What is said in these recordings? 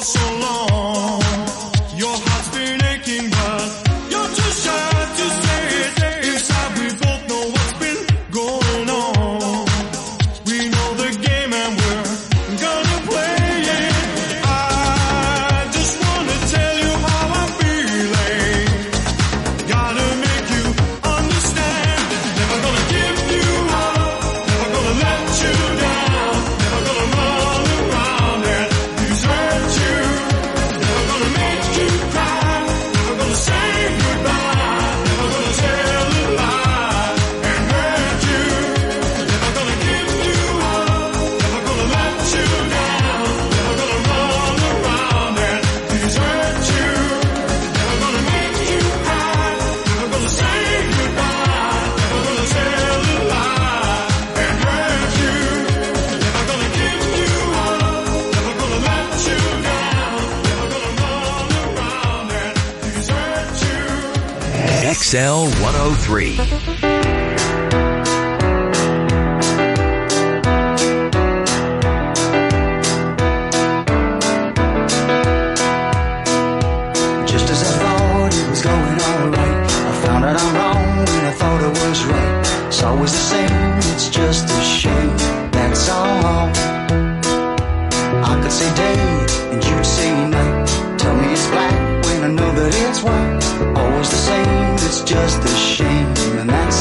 XL 103. Just as I thought it was going all right, I found out I'm wrong when I thought I was right. It's always the same, it's just a shame, that's all. I could say day and you'd say night. Tell me it's black when I know that it's white. Always the same, it's just a shame, and that's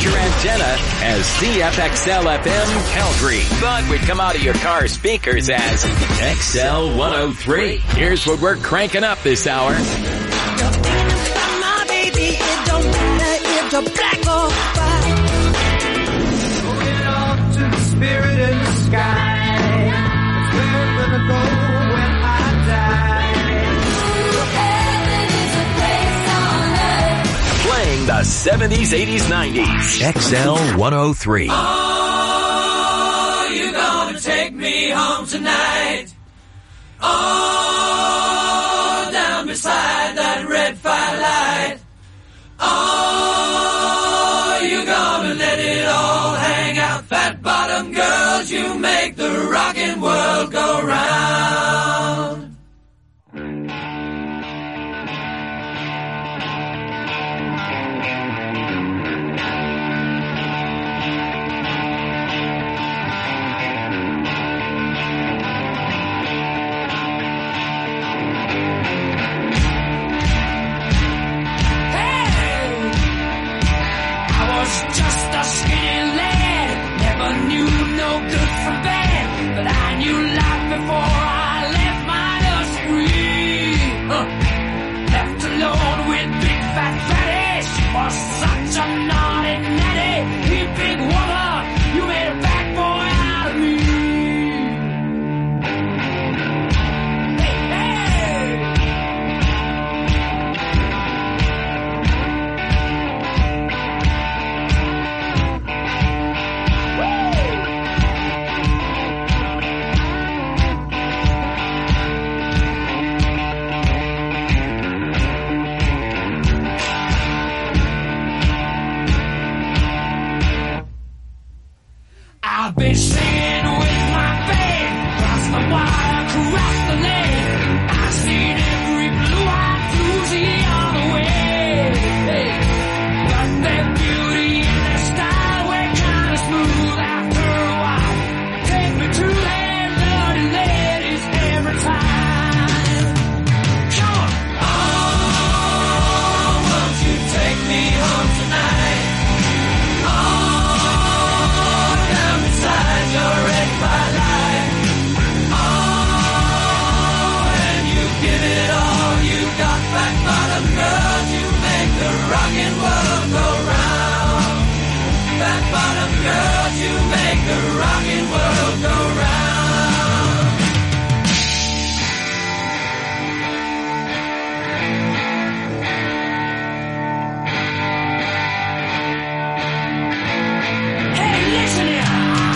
your antenna as CFXL FM Calgary, but we come out of your car speakers as XL 103. Here's what we're cranking up this hour. You're thinking about my baby, it don't matter if you're black or white. Going off to the spirit in the sky. That's where I'm gonna go when I die. Heaven is a place on earth. Playing the 70s, 80s, 90s. XL 103. Oh, you gonna take me home tonight? Oh, down beside that red firelight. Oh, you gonna let it all hang out. Fat bottom girls, you make the rockin' world go round. Just a skinny lad, never knew no good from bad, but I knew life before I left my nursery. Left alone with big fat fatty, she was such a naughty natty. You big woman, you made a bad boy out of me. Hey, hey! I've been singing with my band, cross the wire, across the lane. I've seen every blue-eyed floozy on the way. Hey. But their beauty and their style were kind of smooth after a while. Take me to their dirty ladies every time. Come on! Oh, won't you take me home tonight? Your red firelight. Oh, and you give it all you got. Fat bottom girls, you make the rockin' world go round. Fat bottom girls, you make the rockin' world go round. Hey, listen here.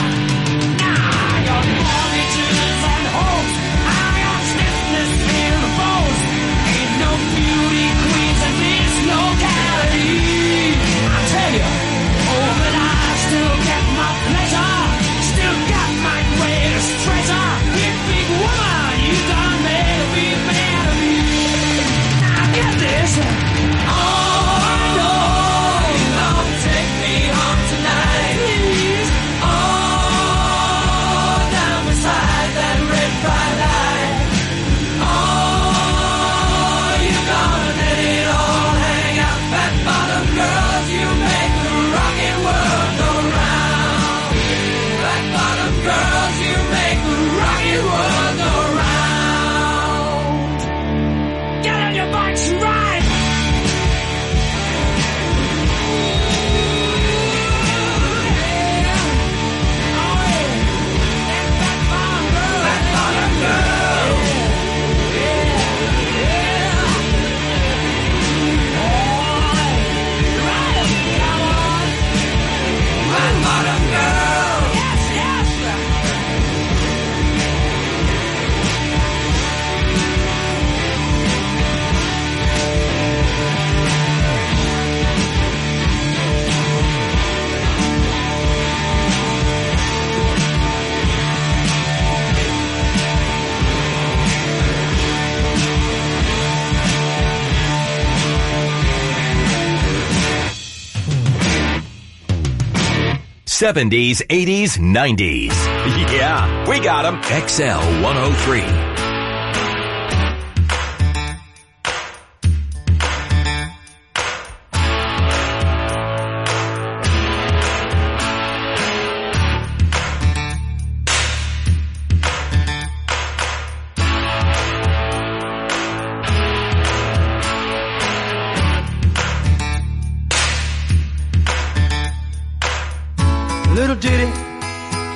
'70s, '80s, '90s. Yeah, we got 'em. XL 103.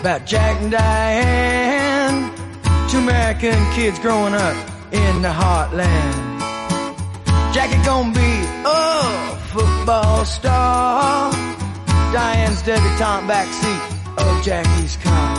about Jack and Diane, two American kids growing up in the heartland. Jackie gonna be a football star, Diane's debutante backseat of Jackie's car.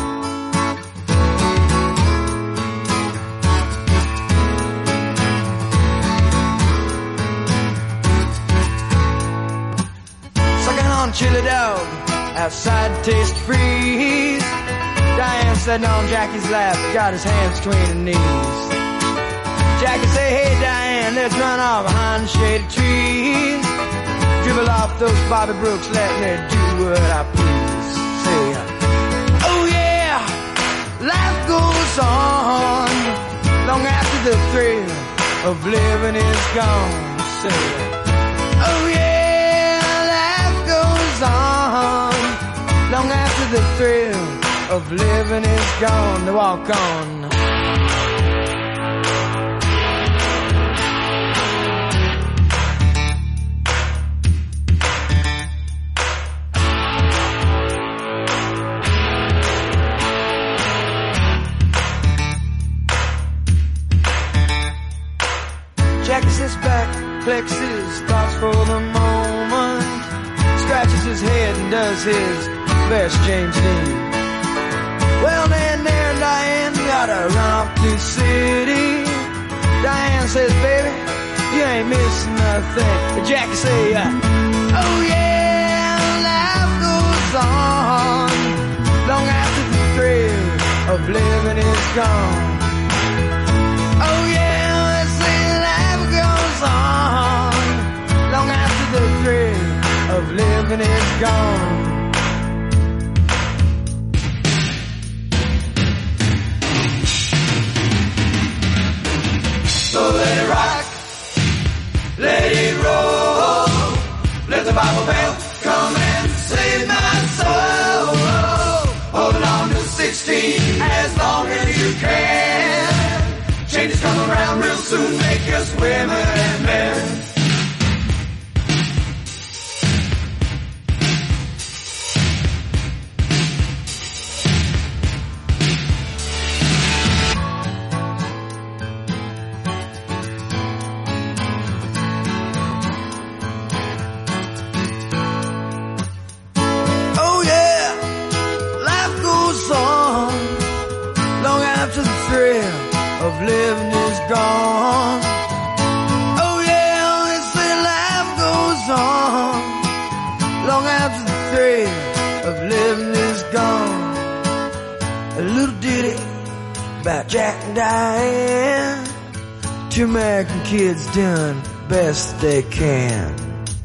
Sucking on chili dog outside Taste Freeze, Diane sitting on Jackie's lap, got his hands between her knees. Jackie say, hey Diane, let's run off behind the shady trees, dribble off those Bobby Brooks, let me do what I please. Say, oh yeah, life goes on long after the thrill of living is gone. Say, oh yeah, life goes on long after the thrill of living is gone. To walk on. Jackie sits back, flexes thoughts for the moment, scratches his head and does his best James Dean. Well, then there and Diane gotta run off to the city. Diane says, baby, you ain't missing nothing. But Jackie say, oh yeah, life goes on long after the thrill of living is gone. Oh yeah, let's say life goes on long after the thrill of living is gone. So let it rock, let it roll, let the Bible bell come and save my soul. Hold on to 16 as long as you can. Changes come around real soon, make us women and men. Of living is gone. Oh yeah, they say life goes on long after the thrill of living is gone. A little ditty about Jack and Diane, two American kids doing best they can.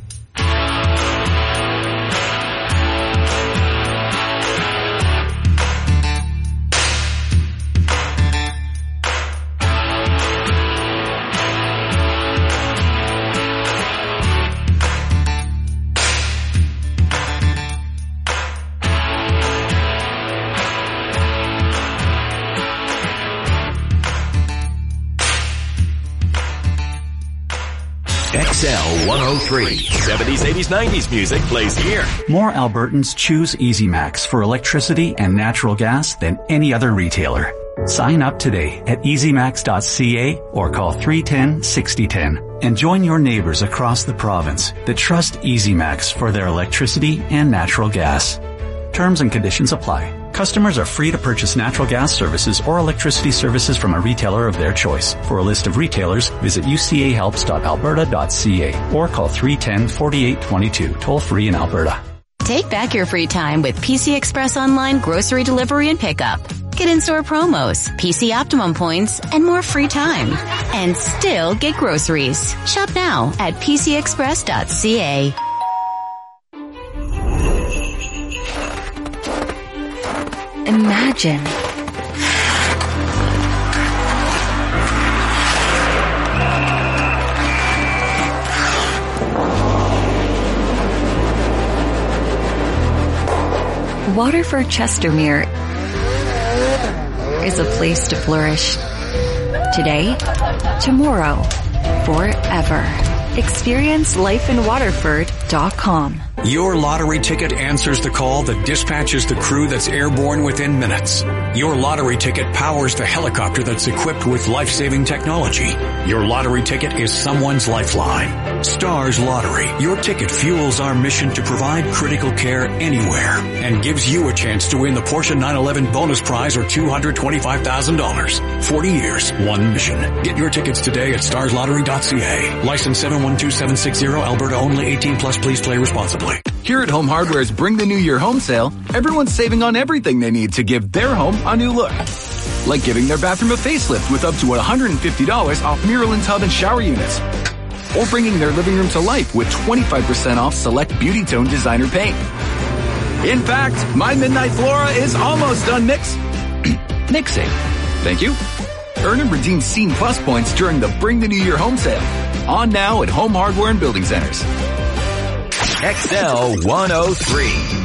XL 103. 70s, 80s, 90s music plays here. More Albertans choose EasyMax for electricity and natural gas than any other retailer. Sign up today at easymax.ca or call 310-6010 and join your neighbors across the province that trust EasyMax for their electricity and natural gas. Terms and conditions apply. Customers are free to purchase natural gas services or electricity services from a retailer of their choice. For a list of retailers, visit ucahelps.alberta.ca or call 310-4822, toll free in Alberta. Take back your free time with PC Express Online grocery delivery and pickup. Get in-store promos, PC Optimum points, and more free time. And still get groceries. Shop now at pcexpress.ca. Imagine Waterford Chestermere is a place to flourish. Today, tomorrow, forever. Experience lifeinwaterford.com. Your lottery ticket answers the call that dispatches the crew that's airborne within minutes. Your lottery ticket powers the helicopter that's equipped with life-saving technology. Your lottery ticket is someone's lifeline. Stars Lottery. Your ticket fuels our mission to provide critical care anywhere and gives you a chance to win the Porsche 911 bonus prize or $225,000. 40 years, one mission. Get your tickets today at starslottery.ca. License 712760, Alberta only, 18 plus. Please play responsibly. Here at Home Hardware's Bring the New Year home sale, everyone's saving on everything they need to give their home a new look. Like giving their bathroom a facelift with up to $150 off mirror and tub and shower units. Or bringing their living room to life with 25% off select Beauty Tone designer paint. In fact, my Midnight Flora is almost done mixing. Thank you. Earn and redeem Scene Plus points during the Bring the New Year home sale. On now at Home Hardware and Building Centers. XL 103.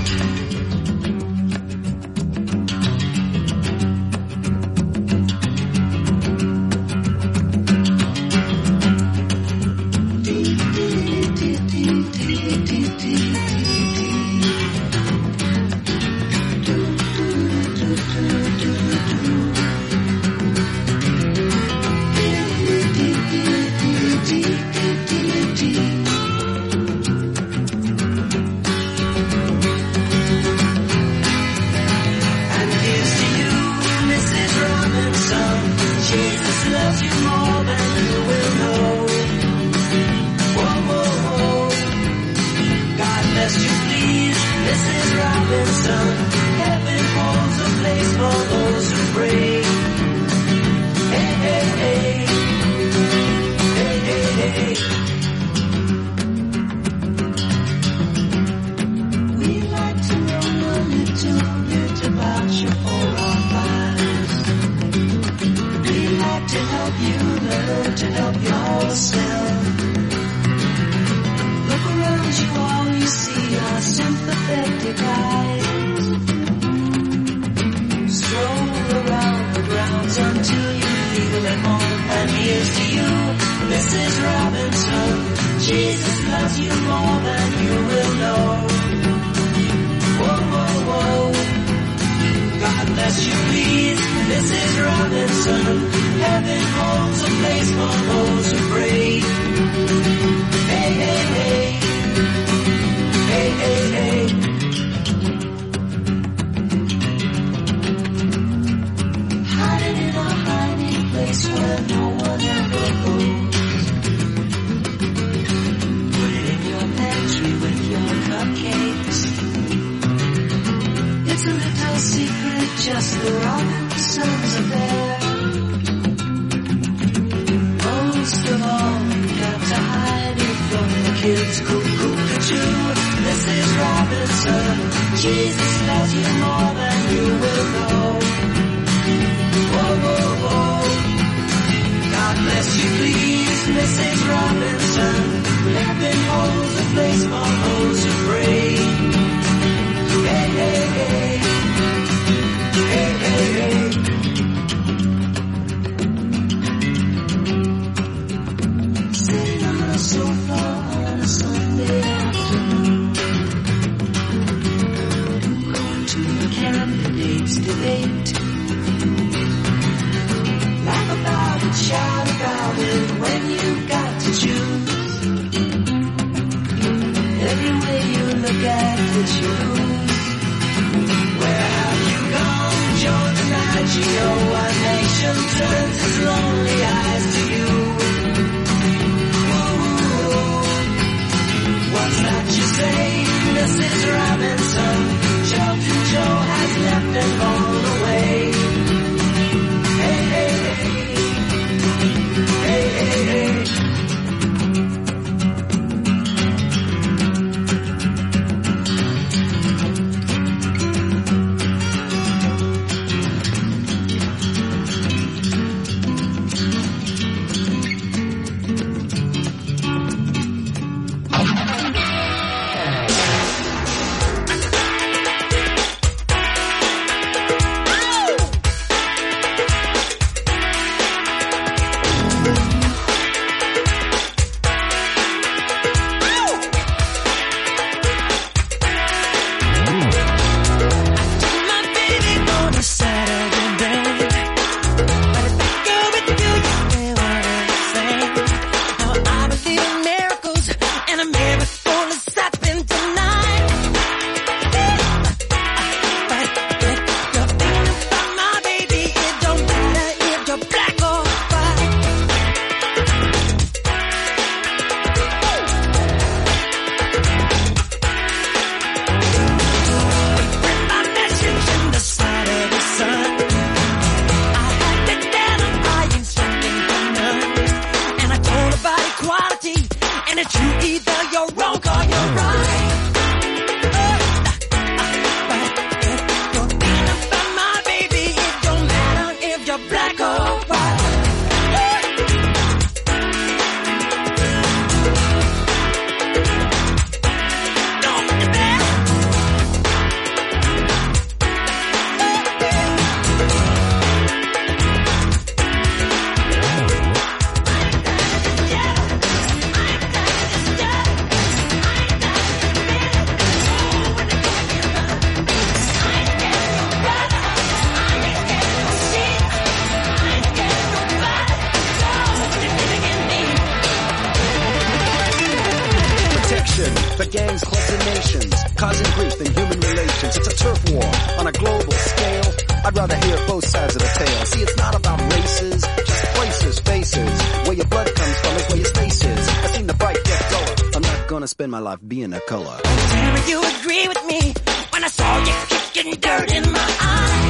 nation. The gangs, clubs, and nations, causing grief in human relations. It's a turf war on a global scale. I'd rather hear both sides of the tale. See, it's not about races, just places, faces. Where your blood comes from is where your space is. I've seen the fight get duller. I'm not gonna spend my life being a color. Tell me you agree with me when I saw you kicking dirt in my eye.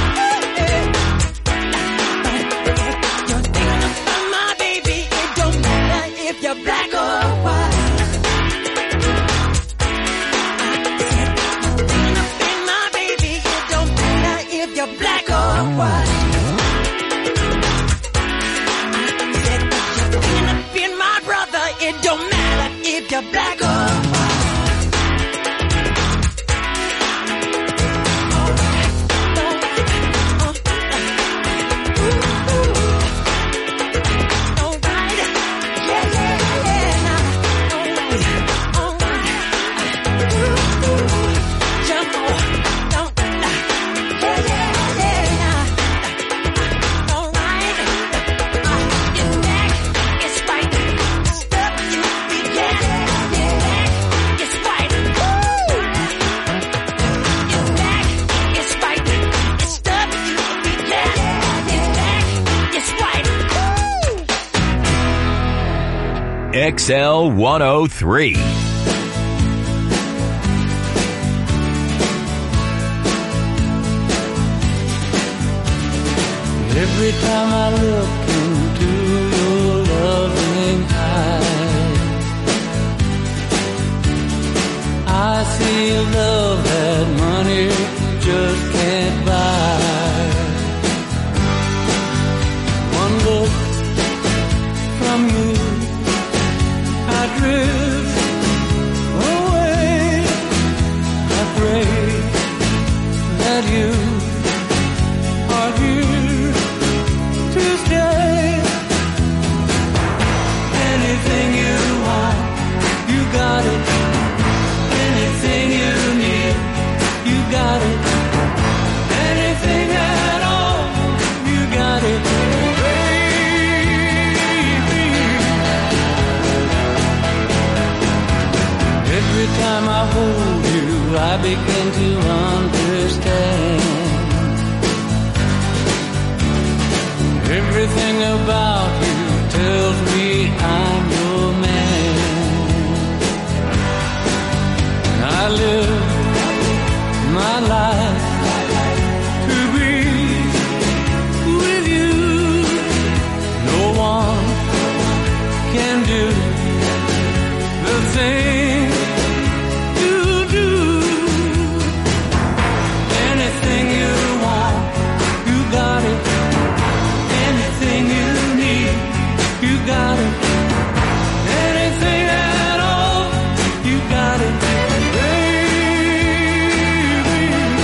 You're thinking about my baby. It don't matter if you're black or white. Thinking about my baby. It don't matter if you're black or white. You're thinking about my brother. It don't matter if you're black or white. XL 103. Every time I look into your loving eyes, I see a love that money just can't buy. One look from you, I drift away. I pray that you are here to stay. Anything you want, you got it. Anything you need, you got it. Anything at all, you got it. Every time I hold you, I begin to understand. Everything about you tells me I'm your man. I live my life to be with you. No one can do the thing you do. Anything you want, you got it. Anything you need, you got it. Anything at all, you got it, baby.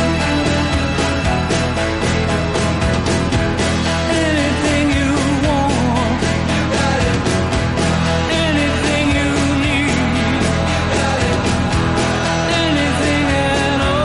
Anything you want, you got it. Anything you need, you got it. Anything at all.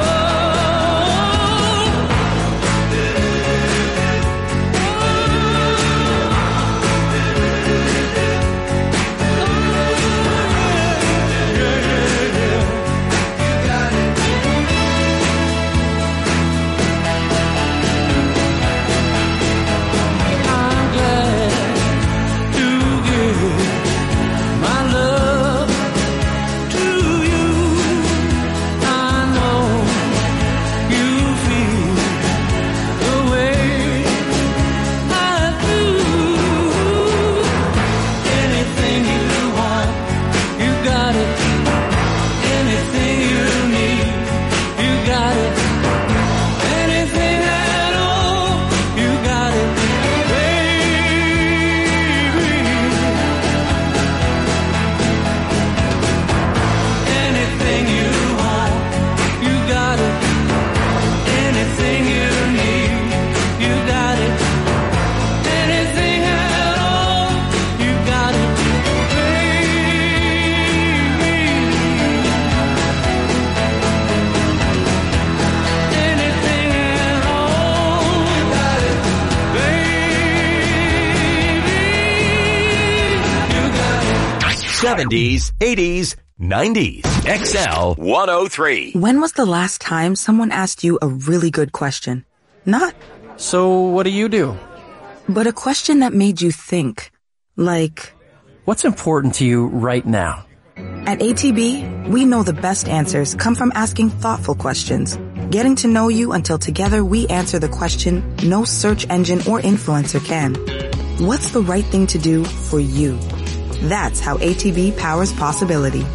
I'm glad to give my love to you. I know you feel the way I do. Anything you want, you got it. Anything you need, you got it. Anything at all, you got it, baby. Anything you want, you got it. Anything you need, you got it. Anything at all, you got it, baby. Anything at all, you got it, baby. You got it. 70s, 80s, 90s XL 103. When was the last time someone asked you a really good question? Not, so what do you do? But a question that made you think. Like, what's important to you right now? At ATB, we know the best answers come from asking thoughtful questions, getting to know you until together we answer the question no search engine or influencer can. What's the right thing to do for you? That's how ATB powers possibility.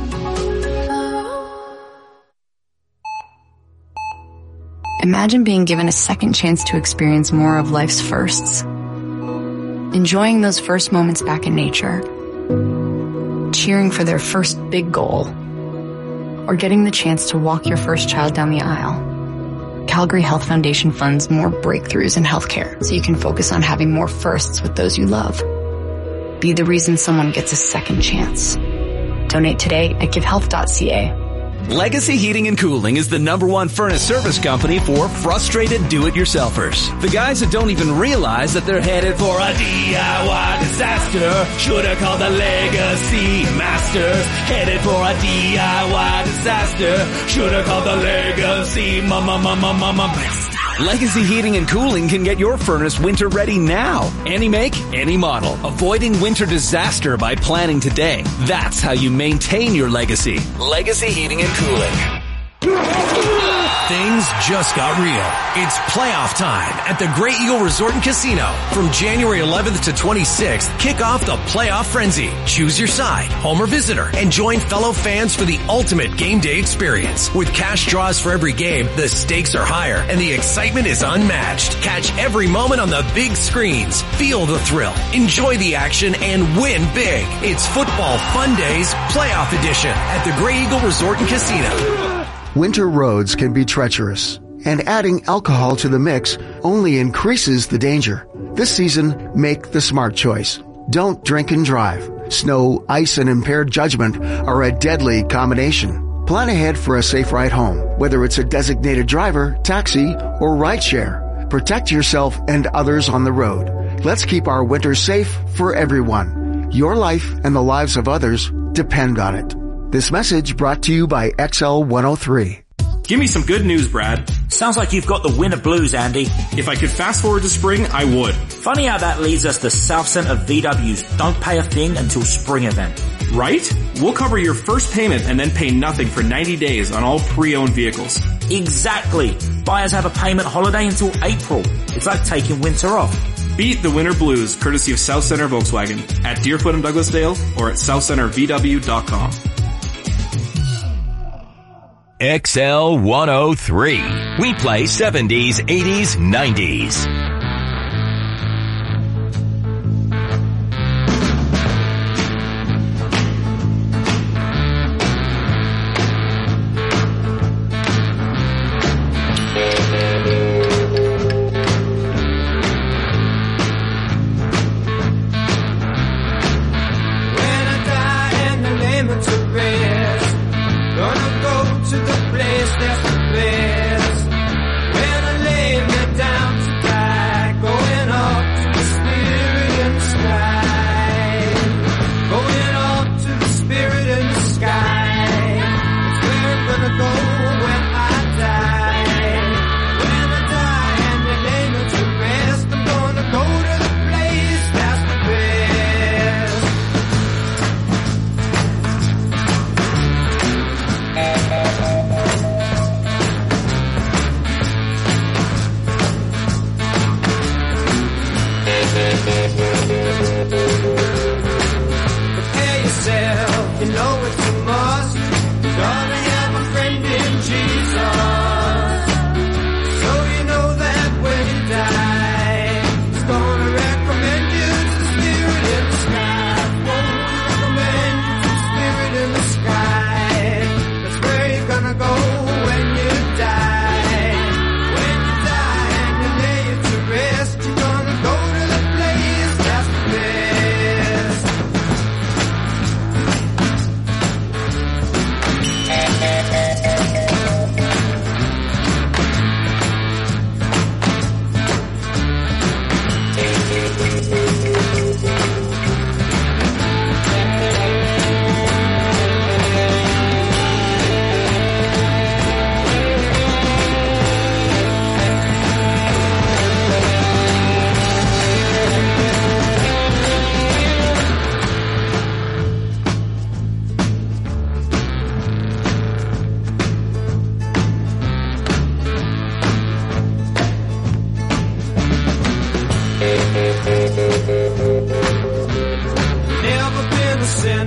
Imagine being given a second chance to experience more of life's firsts. Enjoying those first moments back in nature. Cheering for their first big goal. Or getting the chance to walk your first child down the aisle. Calgary Health Foundation funds more breakthroughs in healthcare so you can focus on having more firsts with those you love. Be the reason someone gets a second chance. Donate today at givehealth.ca. Legacy Heating and Cooling is the #1 furnace service company for frustrated do-it-yourselfers. The guys that don't even realize that they're headed for a DIY disaster. Should've called the Legacy Masters. Headed for a DIY disaster. Should've called the Legacy Masters. Legacy Heating and Cooling can get your furnace winter ready now. Any make, any model. Avoiding winter disaster by planning today. That's how you maintain your legacy. Legacy Heating and Cooling. Things just got real. It's playoff time at the Great Eagle Resort and Casino. From January 11th to 26th, kick off the playoff frenzy. Choose your side, home or visitor, and join fellow fans for the ultimate game day experience. With cash draws for every game, the stakes are higher and the excitement is unmatched. Catch every moment on the big screens. Feel the thrill, enjoy the action, and win big. It's Football Fun Days Playoff Edition at the Great Eagle Resort and Casino. Winter roads can be treacherous, and adding alcohol to the mix only increases the danger. This season, make the smart choice. Don't drink and drive. Snow, ice, and impaired judgment are a deadly combination. Plan ahead for a safe ride home, whether it's a designated driver, taxi, or rideshare. Protect yourself and others on the road. Let's keep our winter safe for everyone. Your life and the lives of others depend on it. This message brought to you by XL 103. Give me some good news, Brad. Sounds like you've got the winter blues, Andy. If I could fast forward to spring, I would. Funny how that leads us to South Centre VW's Don't Pay a Thing Until Spring event. Right? We'll cover your first payment and then pay nothing for 90 days on all pre-owned vehicles. Exactly. Buyers have a payment holiday until April. It's like taking winter off. Beat the winter blues courtesy of South Centre Volkswagen at Deerfoot and Douglasdale or at southcentrevw.com. XL 103. We play 70s, 80s, 90s. To the place that's the best. When I lay me down to die.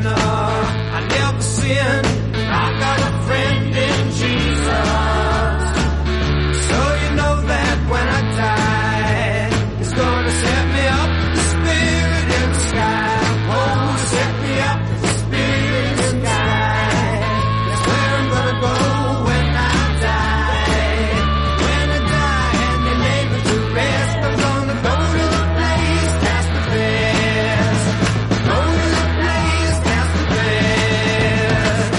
sinner. I never sin. I got a friend in Jesus. So you know that when I die, He's gonna set me up, the Spirit in the sky. Oh, set me up, the Spirit in the sky. That's where I'm gonna go when I die. When I die and they lay me to rest, I'm gonna go to the place that's the best. Go to the place that's the best.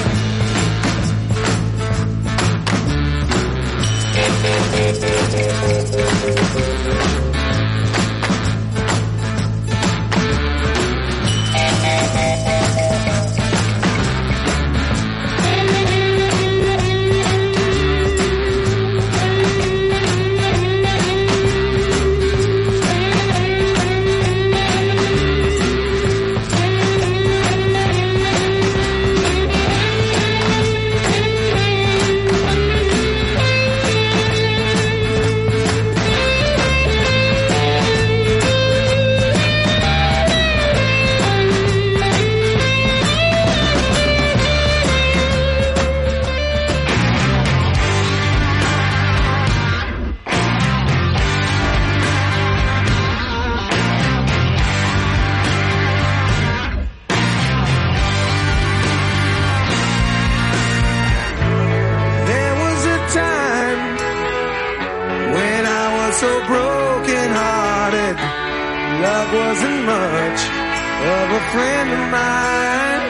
There was a time when I was so broken hearted. Love wasn't much of a friend of mine.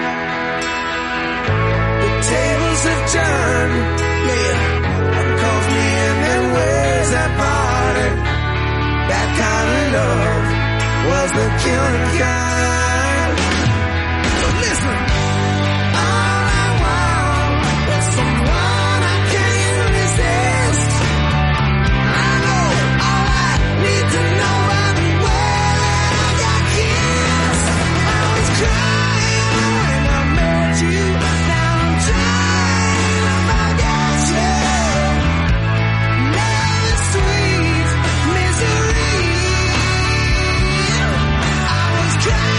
The tables have turned, yeah. One calls me in their ways that parted. That kind of love was the killing kind. So listen. All I want is someone I can't resist. I know all I need to know. I'm well and I got kissed. I was crying when I met you. Now I'm trying to forget you. Love is sweet misery. I was crying.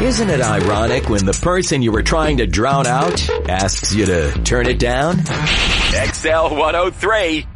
Isn't it ironic when the person you were trying to drown out asks you to turn it down? XL 103.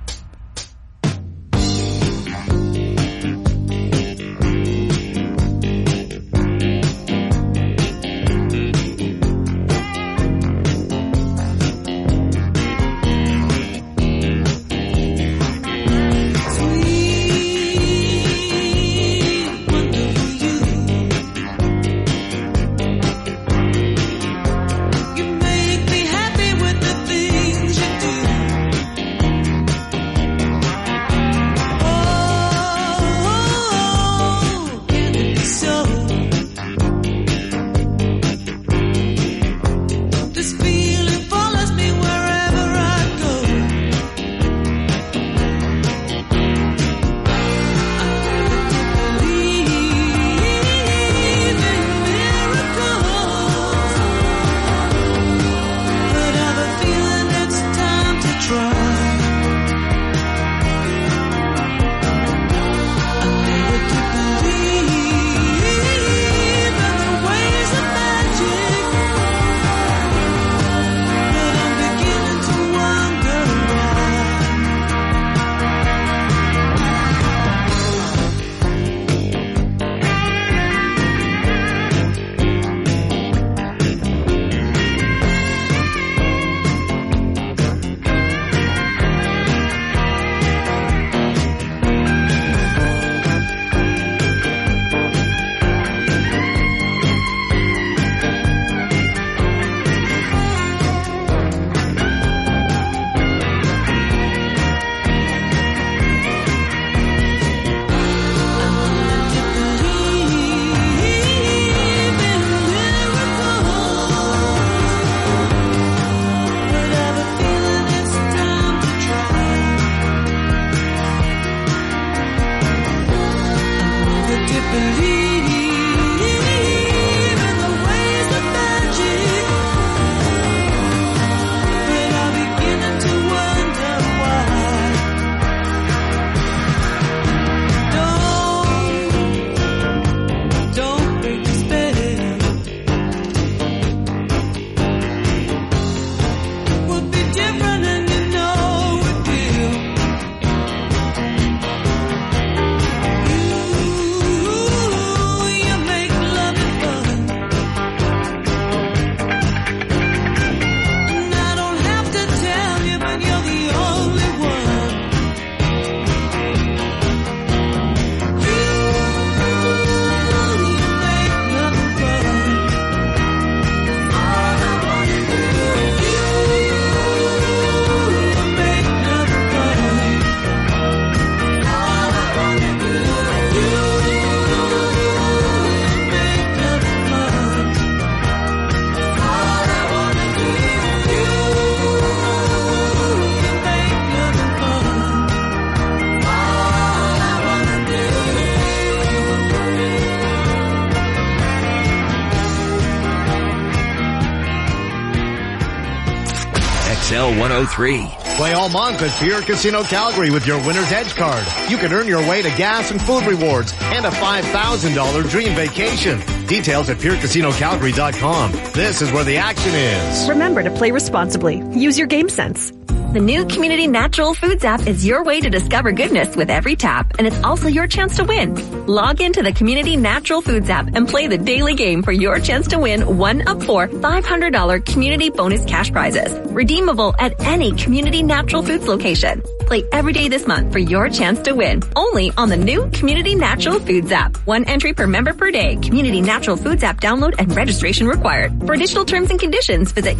XL 103. Play all month at Pure Casino Calgary with your Winner's Edge card. You can earn your way to gas and food rewards and a $5,000 dream vacation. Details at PureCasinoCalgary.com. This is where the action is. Remember to play responsibly. Use your game sense. The new Community Natural Foods app is your way to discover goodness with every tap, and it's also your chance to win. Log into the Community Natural Foods app and play the daily game for your chance to win one of 4 $500 community bonus cash prizes, redeemable at any Community Natural Foods location. Play every day this month for your chance to win. Only on the new Community Natural Foods app. 1 entry per member per day. Community Natural Foods app download and registration required. For additional terms and conditions, visit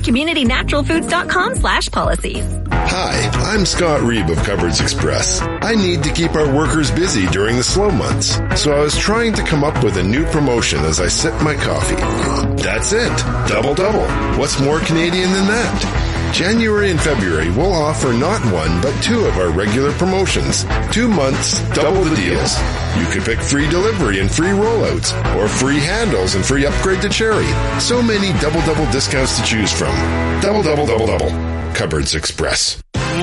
communitynaturalfoods.com/policies. Hi, I'm Scott Reeb of Cupboards Express. I need to keep our workers busy during the slow months, so I was trying to come up with a new promotion as I sip my coffee. That's it. Double. What's more Canadian than that? January and February, we'll offer not 1, but 2 of our regular promotions. 2 months, double the deals. You could pick free delivery and free rollouts, or free handles and free upgrade to Cherry. So many double discounts to choose from. Double. Cupboards Express. And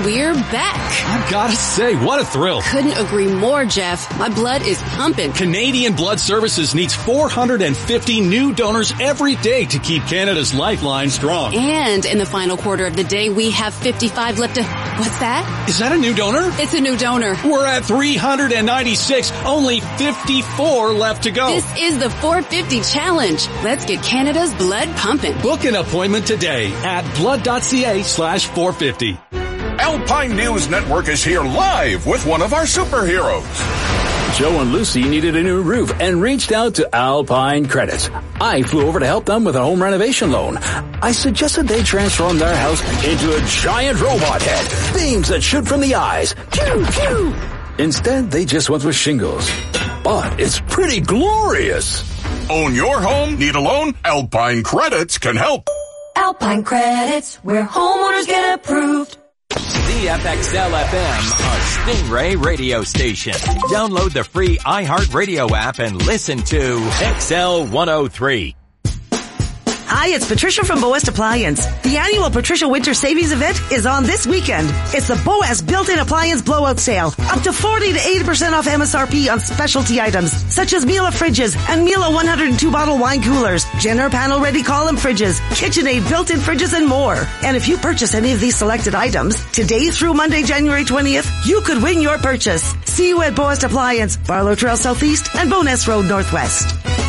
we're back. I've got to say, what a thrill. Couldn't agree more, Jeff. My blood is pumping. Canadian Blood Services needs 450 new donors every day to keep Canada's lifeline strong. And in the final quarter of the day, we have 55 left to... What's that? Is that a new donor? It's a new donor. We're at 396. Only 54 left to go. This is the 450 challenge. Let's get Canada's blood pumping. Book an appointment today at blood.ca/450. Alpine News Network is here live with one of our superheroes. Joe and Lucy needed a new roof and reached out to Alpine Credits. I flew over to help them with a home renovation loan. I suggested they transform their house into a giant robot head, beams that shoot from the eyes. Pew, pew. Instead, they just went with shingles. But it's pretty glorious. Own your home? Need a loan? Alpine Credits can help. Alpine Credits, where homeowners get approved. CFXL-FM, a Stingray radio station. Download the free iHeartRadio app and listen to XL 103. Hi, it's Patricia from Boas Appliance. The annual Patricia Winter Savings Event is on this weekend. It's the Boas Built-In Appliance Blowout Sale. Up to 40 to 80% off MSRP on specialty items, such as Miele fridges and Miele 102-bottle wine coolers, Jenner panel-ready column fridges, KitchenAid built-in fridges, and more. And if you purchase any of these selected items, today through Monday, January 20th, you could win your purchase. See you at Boas Appliance, Barlow Trail Southeast, and Bowness Road Northwest.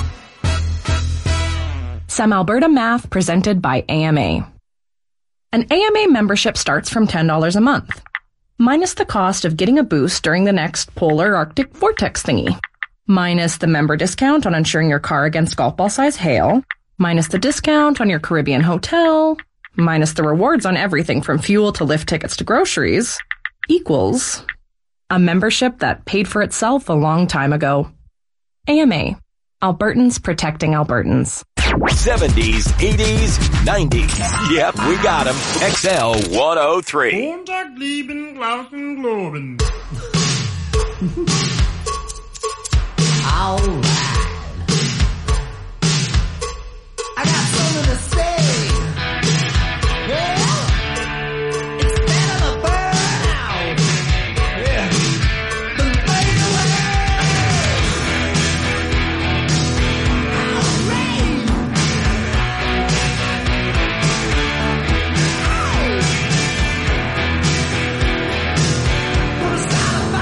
Some Alberta Math presented by AMA. An AMA membership starts from $10 a month, minus the cost of getting a boost during the next polar Arctic vortex thingy, minus the member discount on insuring your car against golf ball size hail, minus the discount on your Caribbean hotel, minus the rewards on everything from fuel to lift tickets to groceries, equals a membership that paid for itself a long time ago. AMA. Albertans protecting Albertans. 70s, 80s, 90s. Yep, we got them. XL 103. Montag, Lieben, Glauben, Globen. All right. I got something to say. Yeah. It's better to burn out. Yeah. Than fade away. Put a sign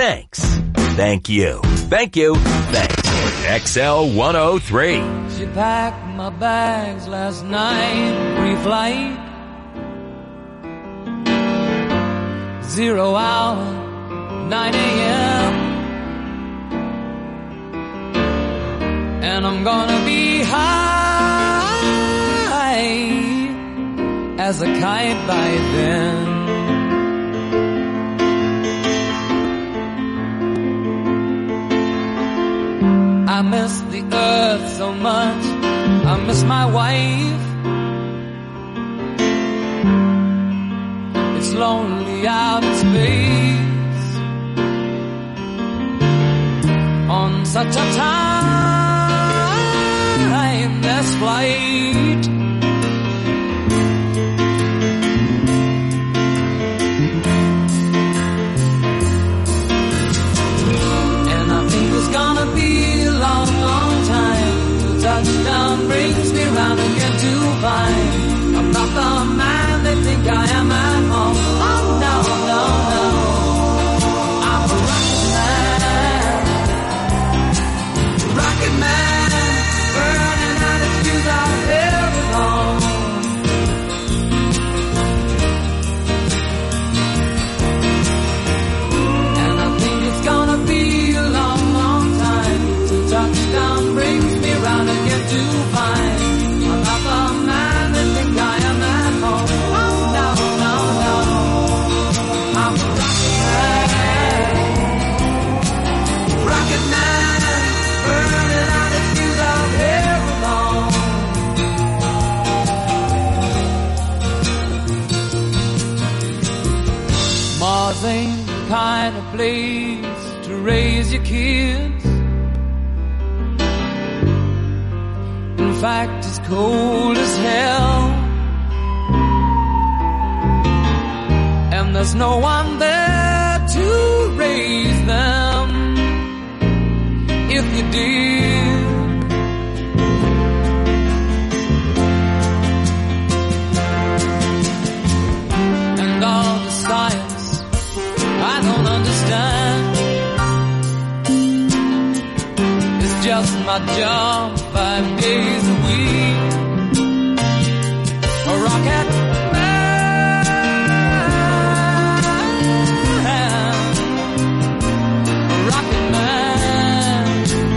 Thanks. Thank you. Thank you. Thanks. XL 103. She packed my bags last night, pre-flight. 0 hour, 9 a.m. And I'm gonna be high as a kite by then. I miss the earth so much, I miss my wife. It's lonely out in space on such a timeless flight. And I think it's gonna be a long, long time till touchdown brings me round again to find I'm not the man they think I am at home. Oh no, no, no, I'm a rocket man, burning out his fuse out there alone. And I think it's gonna be a long, long time till touchdown brings me round again to find I'm not the man they think I am at home. Oh no, no, no, I'm a rocket man, burning out his fuse out here alone. Mars ain't the kind of place to raise your kids. In fact, it's cold as hell, and there's no one there to raise them if you did. And all the science I don't understand, it's just my job 5 days a week. A rocket man, a rocket man.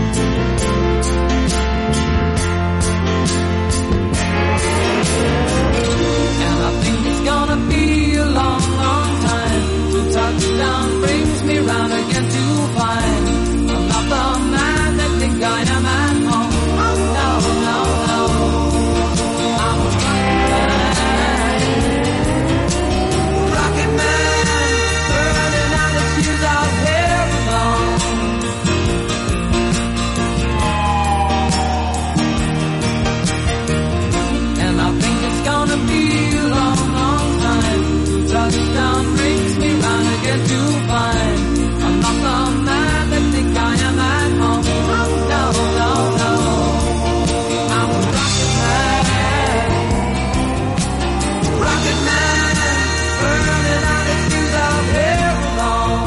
And I think it's gonna be a long, long time till touchdown brings me round again to find I'm not the man that think I am at home. Oh no, no, no, I'm a rocket man, burning out his fuse out here alone. And I think it's gonna be a long, long time till touchdown brings me round again to find I'm not the man that think I am at home. Oh no, no, no, I'm a rocket man, burning out his fuse out here alone.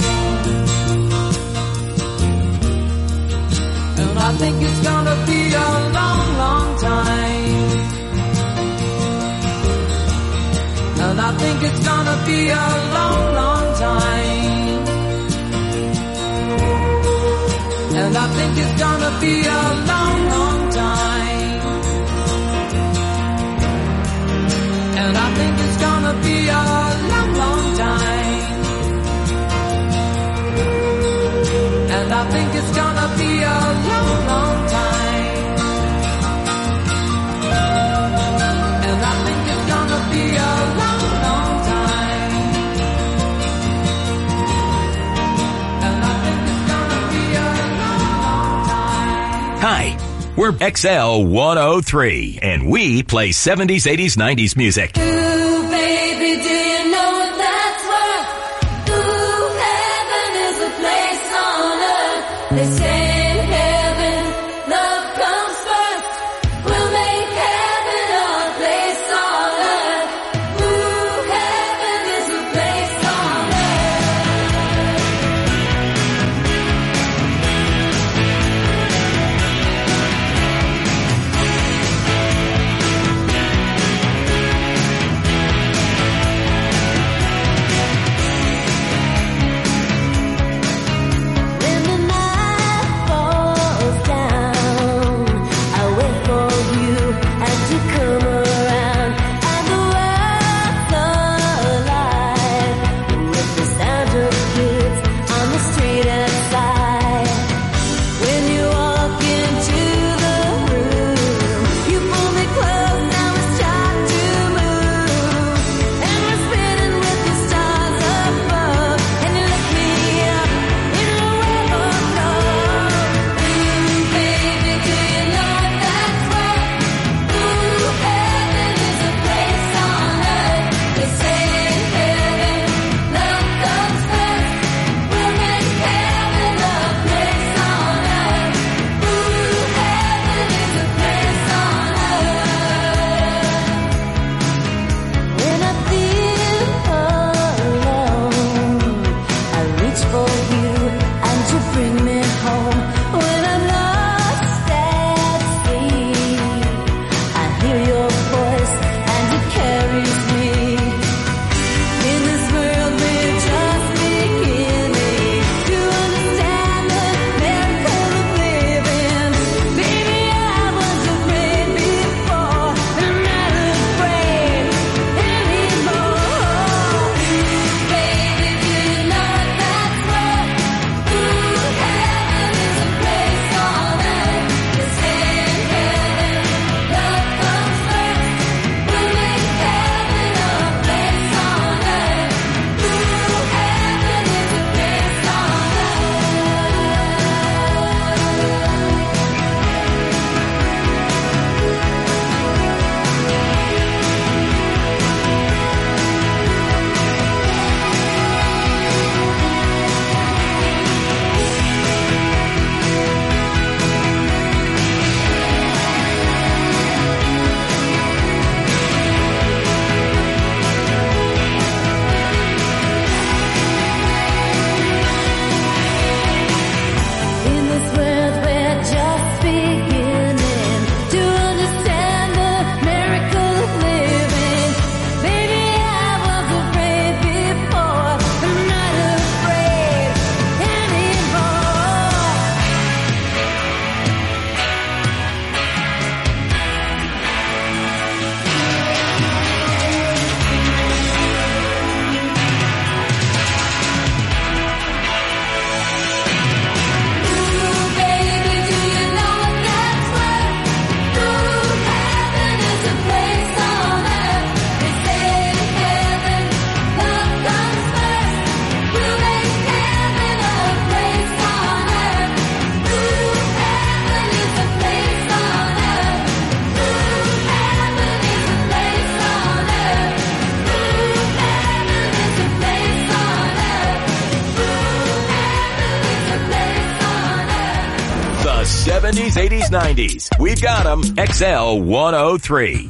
And I think it's gonna be a long, long time. And I think it's gonna be a long, long time. And I think it's gonna be a long, long time. And I think it's gonna be a long, long time. And I think it's gonna be a long, long time. And I think it's gonna be a long, long time. And I think it's gonna be a long, long time. Hi, we're XL 103, and we play 70s, 80s, 90s music. Ooh, baby, do you know what that's worth? Ooh, heaven is a place on earth. They say in heaven, love comes first. We'll make heaven our place on earth. Ooh, heaven is a place on earth. 70s, 80s, 90s. We've got them. XL 103.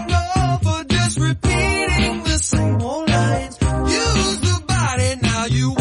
You